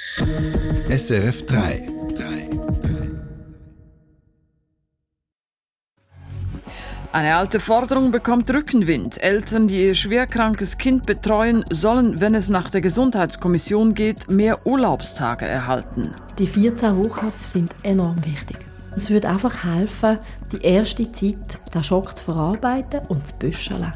SRF 3. Eine alte Forderung bekommt Rückenwind. Eltern, die ihr schwerkrankes Kind betreuen, sollen, wenn es nach der Gesundheitskommission geht, mehr Urlaubstage erhalten. Die 14 Wochen sind enorm wichtig. Es würde einfach helfen, die erste Zeit, den Schock zu verarbeiten und zu büscheln.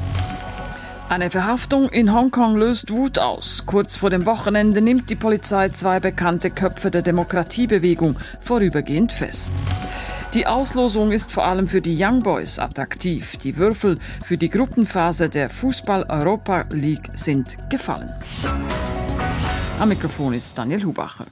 Eine Verhaftung in Hongkong löst Wut aus. Kurz vor dem Wochenende nimmt die Polizei 2 bekannte Köpfe der Demokratiebewegung vorübergehend fest. Die Auslosung ist vor allem für die Young Boys attraktiv. Die Würfel für die Gruppenphase der Fußball-Europa League sind gefallen. Am Mikrofon ist Daniel Hubacher.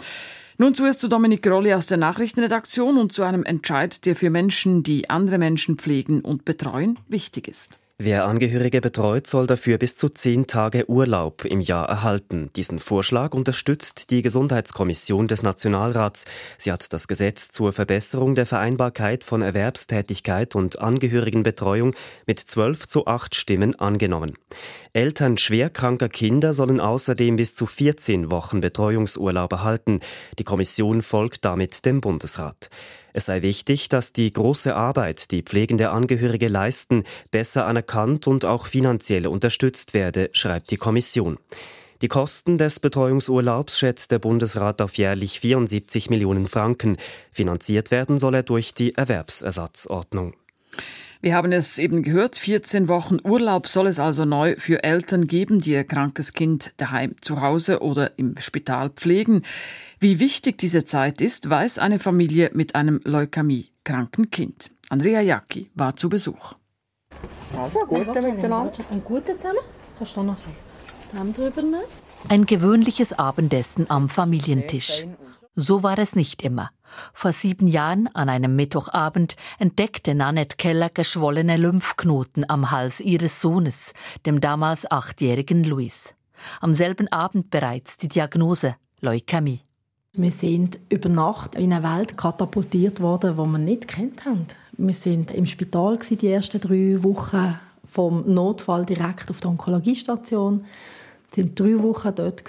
Nun zuerst zu Dominik Rolli aus der Nachrichtenredaktion und zu einem Entscheid, der für Menschen, die andere Menschen pflegen und betreuen, wichtig ist. Wer Angehörige betreut, soll dafür bis zu 10 Tage Urlaub im Jahr erhalten. Diesen Vorschlag unterstützt die Gesundheitskommission des Nationalrats. Sie hat das Gesetz zur Verbesserung der Vereinbarkeit von Erwerbstätigkeit und Angehörigenbetreuung mit 12:8 Stimmen angenommen. Eltern schwerkranker Kinder sollen außerdem bis zu 14 Wochen Betreuungsurlaub erhalten. Die Kommission folgt damit dem Bundesrat. Es sei wichtig, dass die große Arbeit, die pflegende Angehörige leisten, besser anerkannt und auch finanziell unterstützt werde, schreibt die Kommission. Die Kosten des Betreuungsurlaubs schätzt der Bundesrat auf jährlich 74 Millionen Franken. Finanziert werden soll er durch die Erwerbsersatzordnung. Wir haben es eben gehört, 14 Wochen Urlaub soll es also neu für Eltern geben, die ihr krankes Kind daheim zu Hause oder im Spital pflegen. Wie wichtig diese Zeit ist, weiß eine Familie mit einem leukämiekranken Kind. Andrea Jacki war zu Besuch. Also, guten miteinander. Einen guten zusammen. Kannst du noch ein drüber nehmen? Ein gewöhnliches Abendessen am Familientisch. So war es nicht immer. Vor 7 Jahren, an einem Mittwochabend, entdeckte Nanette Keller geschwollene Lymphknoten am Hals ihres Sohnes, dem damals 8-jährigen Luis. Am selben Abend bereits die Diagnose Leukämie. Wir sind über Nacht in eine Welt katapultiert worden, die wir nicht gekannt haben. Wir waren im Spital die ersten 3 Wochen, vom Notfall direkt auf der Onkologiestation. Wir waren 3 Wochen dort,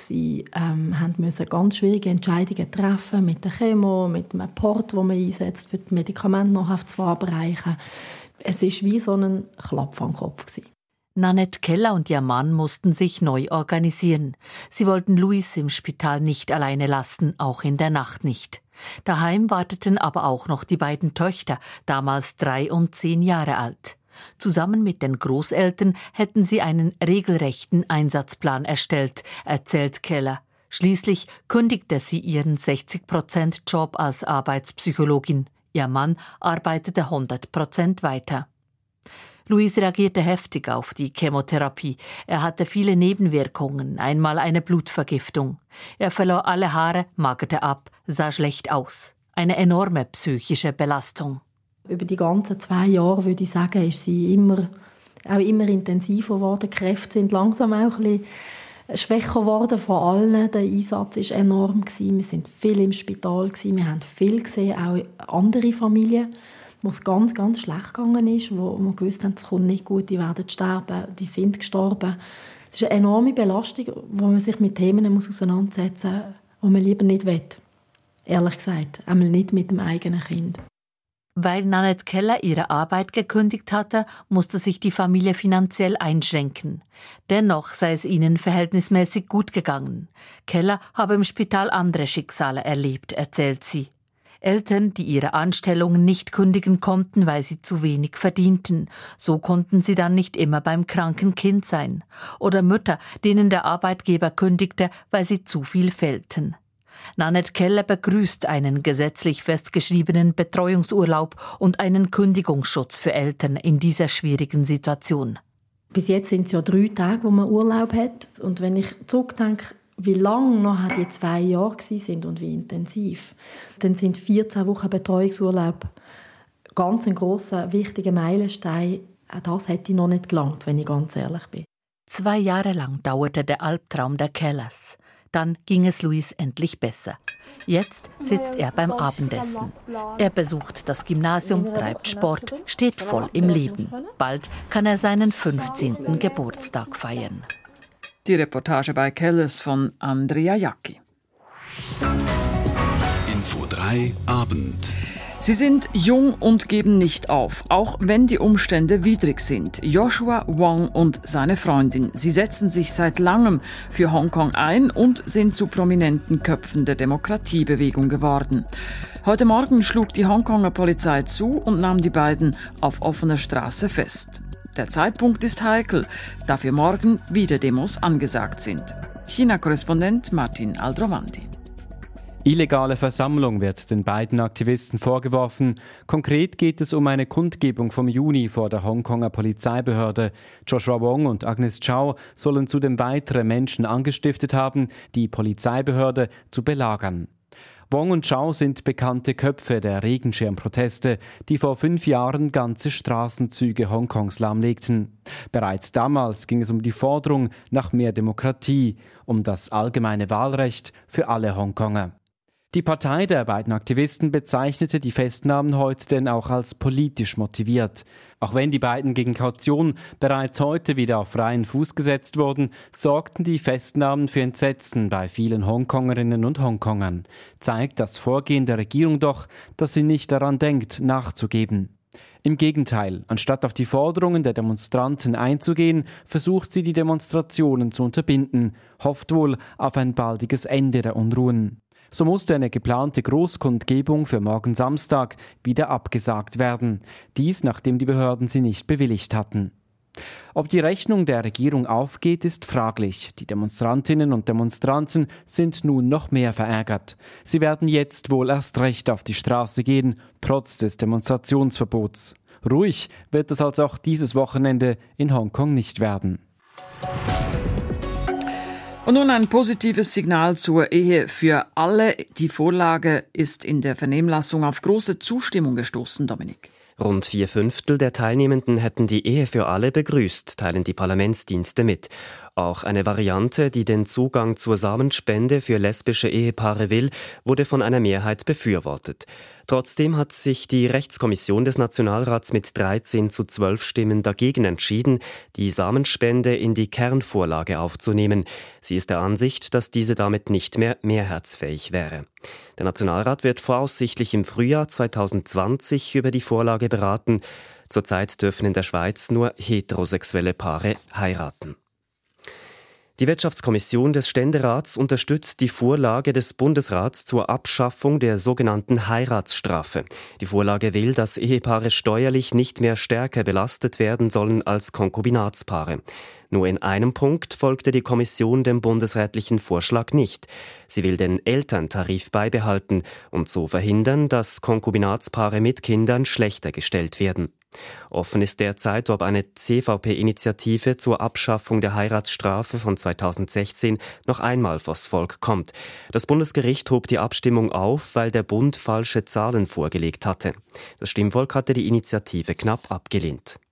mussten ganz schwierige Entscheidungen treffen mit der Chemo, mit dem Port, den man einsetzt, für die Medikamente noch zu verabreichen. Es war wie so ein Klapp am Kopf. Nanette Keller und ihr Mann mussten sich neu organisieren. Sie wollten Luis im Spital nicht alleine lassen, auch in der Nacht nicht. Daheim warteten aber auch noch die beiden Töchter, damals 3 und 10 Jahre alt. Zusammen mit den Großeltern hätten sie einen regelrechten Einsatzplan erstellt, erzählt Keller. Schließlich kündigte sie ihren 60%-Job als Arbeitspsychologin. Ihr Mann arbeitete 100% weiter. Luis reagierte heftig auf die Chemotherapie. Er hatte viele Nebenwirkungen, einmal eine Blutvergiftung. Er verlor alle Haare, magerte ab, sah schlecht aus. Eine enorme psychische Belastung. Über die ganzen 2 Jahre, würde ich sagen, ist sie immer intensiver geworden. Die Kräfte sind langsam auch ein bisschen schwächer geworden von allen. Der Einsatz war enorm. Wir sind viel im Spital. Wir haben viel gesehen, auch andere Familien, wo es ganz, ganz schlecht gegangen ist, wo wir gewusst haben, es kommt nicht gut, die werden sterben, die sind gestorben. Es ist eine enorme Belastung, wo man sich mit Themen auseinandersetzen muss, die man lieber nicht will. Ehrlich gesagt, einmal nicht mit dem eigenen Kind. Weil Nanette Keller ihre Arbeit gekündigt hatte, musste sich die Familie finanziell einschränken. Dennoch sei es ihnen verhältnismäßig gut gegangen. Keller habe im Spital andere Schicksale erlebt, erzählt sie. Eltern, die ihre Anstellungen nicht kündigen konnten, weil sie zu wenig verdienten. So konnten sie dann nicht immer beim kranken Kind sein. Oder Mütter, denen der Arbeitgeber kündigte, weil sie zu viel fehlten. Nanette Keller begrüßt einen gesetzlich festgeschriebenen Betreuungsurlaub und einen Kündigungsschutz für Eltern in dieser schwierigen Situation. Bis jetzt sind es ja 3 Tage, wo man Urlaub hat. Und wenn ich zurückdenke, wie lange noch die 2 Jahre waren und wie intensiv, dann sind 14 Wochen Betreuungsurlaub ganz ein grosser, wichtiger Meilenstein. Auch das hätte ich noch nicht gelangt, wenn ich ganz ehrlich bin. 2 Jahre lang dauerte der Albtraum der Kellers. Dann ging es Luis endlich besser. Jetzt sitzt er beim Abendessen. Er besucht das Gymnasium, treibt Sport, steht voll im Leben. Bald kann er seinen 15. Geburtstag feiern. Die Reportage bei Kellers von Andrea Jacki. 3 Abend. Sie sind jung und geben nicht auf, auch wenn die Umstände widrig sind. Joshua Wong und seine Freundin. Sie setzen sich seit langem für Hongkong ein und sind zu prominenten Köpfen der Demokratiebewegung geworden. Heute Morgen schlug die Hongkonger Polizei zu und nahm die beiden auf offener Straße fest. Der Zeitpunkt ist heikel, da für morgen wieder Demos angesagt sind. China-Korrespondent Martin Aldrovandi. Illegale Versammlung wird den beiden Aktivisten vorgeworfen. Konkret geht es um eine Kundgebung vom Juni vor der Hongkonger Polizeibehörde. Joshua Wong und Agnes Chow sollen zudem weitere Menschen angestiftet haben, die Polizeibehörde zu belagern. Wong und Chow sind bekannte Köpfe der Regenschirmproteste, die vor 5 Jahren ganze Straßenzüge Hongkongs lahmlegten. Bereits damals ging es um die Forderung nach mehr Demokratie, um das allgemeine Wahlrecht für alle Hongkonger. Die Partei der beiden Aktivisten bezeichnete die Festnahmen heute denn auch als politisch motiviert. Auch wenn die beiden gegen Kaution bereits heute wieder auf freien Fuß gesetzt wurden, sorgten die Festnahmen für Entsetzen bei vielen Hongkongerinnen und Hongkongern. Zeigt das Vorgehen der Regierung doch, dass sie nicht daran denkt, nachzugeben. Im Gegenteil, anstatt auf die Forderungen der Demonstranten einzugehen, versucht sie, die Demonstrationen zu unterbinden, hofft wohl auf ein baldiges Ende der Unruhen. So musste eine geplante Großkundgebung für morgen Samstag wieder abgesagt werden. Dies, nachdem die Behörden sie nicht bewilligt hatten. Ob die Rechnung der Regierung aufgeht, ist fraglich. Die Demonstrantinnen und Demonstranten sind nun noch mehr verärgert. Sie werden jetzt wohl erst recht auf die Straße gehen, trotz des Demonstrationsverbots. Ruhig wird es also auch dieses Wochenende in Hongkong nicht werden. Und nun ein positives Signal zur Ehe für alle. Die Vorlage ist in der Vernehmlassung auf große Zustimmung gestoßen, Dominik. Rund 4/5 der Teilnehmenden hätten die Ehe für alle begrüßt, teilen die Parlamentsdienste mit. Auch eine Variante, die den Zugang zur Samenspende für lesbische Ehepaare will, wurde von einer Mehrheit befürwortet. Trotzdem hat sich die Rechtskommission des Nationalrats mit 13:12 Stimmen dagegen entschieden, die Samenspende in die Kernvorlage aufzunehmen. Sie ist der Ansicht, dass diese damit nicht mehr mehrheitsfähig wäre. Der Nationalrat wird voraussichtlich im Frühjahr 2020 über die Vorlage beraten. Zurzeit dürfen in der Schweiz nur heterosexuelle Paare heiraten. Die Wirtschaftskommission des Ständerats unterstützt die Vorlage des Bundesrats zur Abschaffung der sogenannten Heiratsstrafe. Die Vorlage will, dass Ehepaare steuerlich nicht mehr stärker belastet werden sollen als Konkubinatspaare. Nur in einem Punkt folgte die Kommission dem bundesrätlichen Vorschlag nicht. Sie will den Elterntarif beibehalten und so verhindern, dass Konkubinatspaare mit Kindern schlechter gestellt werden. Offen ist derzeit, ob eine CVP-Initiative zur Abschaffung der Heiratsstrafe von 2016 noch einmal vors Volk kommt. Das Bundesgericht hob die Abstimmung auf, weil der Bund falsche Zahlen vorgelegt hatte. Das Stimmvolk hatte die Initiative knapp abgelehnt.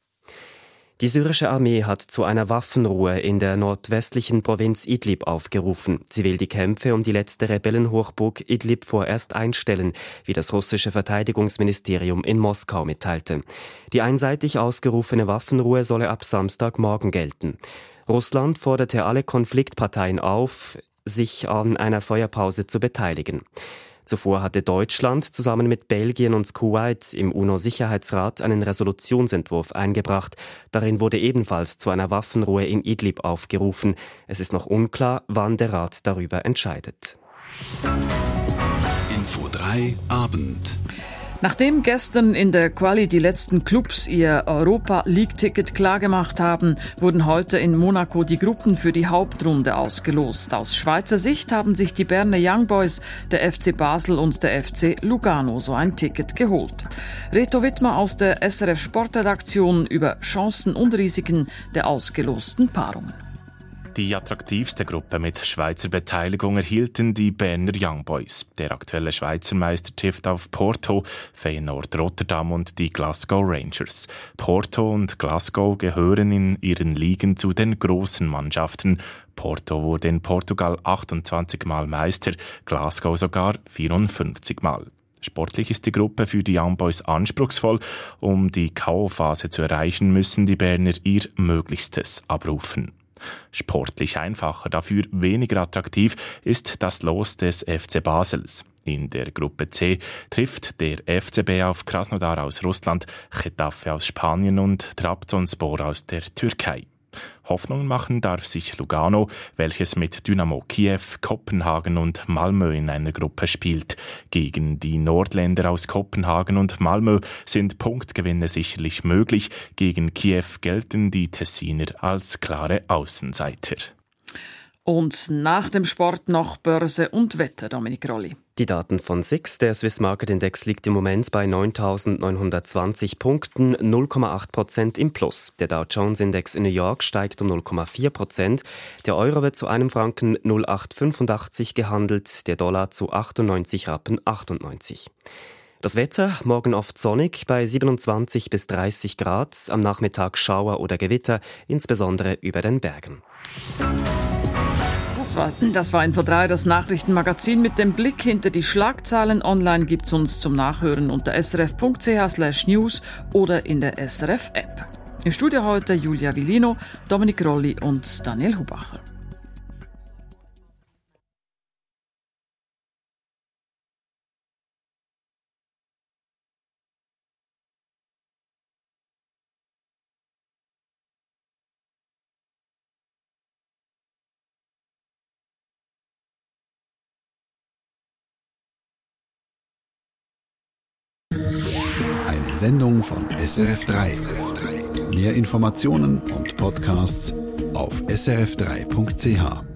Die syrische Armee hat zu einer Waffenruhe in der nordwestlichen Provinz Idlib aufgerufen. Sie will die Kämpfe um die letzte Rebellenhochburg Idlib vorerst einstellen, wie das russische Verteidigungsministerium in Moskau mitteilte. Die einseitig ausgerufene Waffenruhe solle ab Samstagmorgen gelten. Russland forderte alle Konfliktparteien auf, sich an einer Feuerpause zu beteiligen. Zuvor hatte Deutschland zusammen mit Belgien und Kuwait im UNO-Sicherheitsrat einen Resolutionsentwurf eingebracht. Darin wurde ebenfalls zu einer Waffenruhe in Idlib aufgerufen. Es ist noch unklar, wann der Rat darüber entscheidet. Info 3 Abend. Nachdem gestern in der Quali die letzten Clubs ihr Europa-League-Ticket klargemacht haben, wurden heute in Monaco die Gruppen für die Hauptrunde ausgelost. Aus Schweizer Sicht haben sich die Berner Young Boys, der FC Basel und der FC Lugano so ein Ticket geholt. Reto Wittmer aus der SRF Sportredaktion über Chancen und Risiken der ausgelosten Paarungen. Die attraktivste Gruppe mit Schweizer Beteiligung erhielten die Berner Young Boys. Der aktuelle Schweizer Meister trifft auf Porto, Feyenoord Rotterdam und die Glasgow Rangers. Porto und Glasgow gehören in ihren Ligen zu den großen Mannschaften. Porto wurde in Portugal 28 Mal Meister, Glasgow sogar 54 Mal. Sportlich ist die Gruppe für die Young Boys anspruchsvoll. Um die K.O.-Phase zu erreichen, müssen die Berner ihr Möglichstes abrufen. Sportlich einfacher, dafür weniger attraktiv ist das Los des FC Basels. In der Gruppe C trifft der FCB auf Krasnodar aus Russland, Getafe aus Spanien und Trabzonspor aus der Türkei. Hoffnung machen darf sich Lugano, welches mit Dynamo Kiew, Kopenhagen und Malmö in einer Gruppe spielt. Gegen die Nordländer aus Kopenhagen und Malmö sind Punktgewinne sicherlich möglich. Gegen Kiew gelten die Tessiner als klare Außenseiter. Und nach dem Sport noch Börse und Wetter, Dominik Rolli. Die Daten von SIX, der Swiss Market Index, liegt im Moment bei 9.920 Punkten, 0,8% im Plus. Der Dow Jones Index in New York steigt um 0,4%. Der Euro wird zu einem Franken 0,885 gehandelt, der Dollar zu 98 Rappen 98. Das Wetter, morgen oft sonnig bei 27 bis 30 Grad, am Nachmittag Schauer oder Gewitter, insbesondere über den Bergen. Das war Info 3, das Nachrichtenmagazin mit dem Blick hinter die Schlagzeilen. Online gibt's uns zum Nachhören unter srf.ch/news oder in der SRF-App. Im Studio heute Julia Villino, Dominik Rolli und Daniel Hubacher. Eine Sendung von SRF3. Mehr Informationen und Podcasts auf srf3.ch.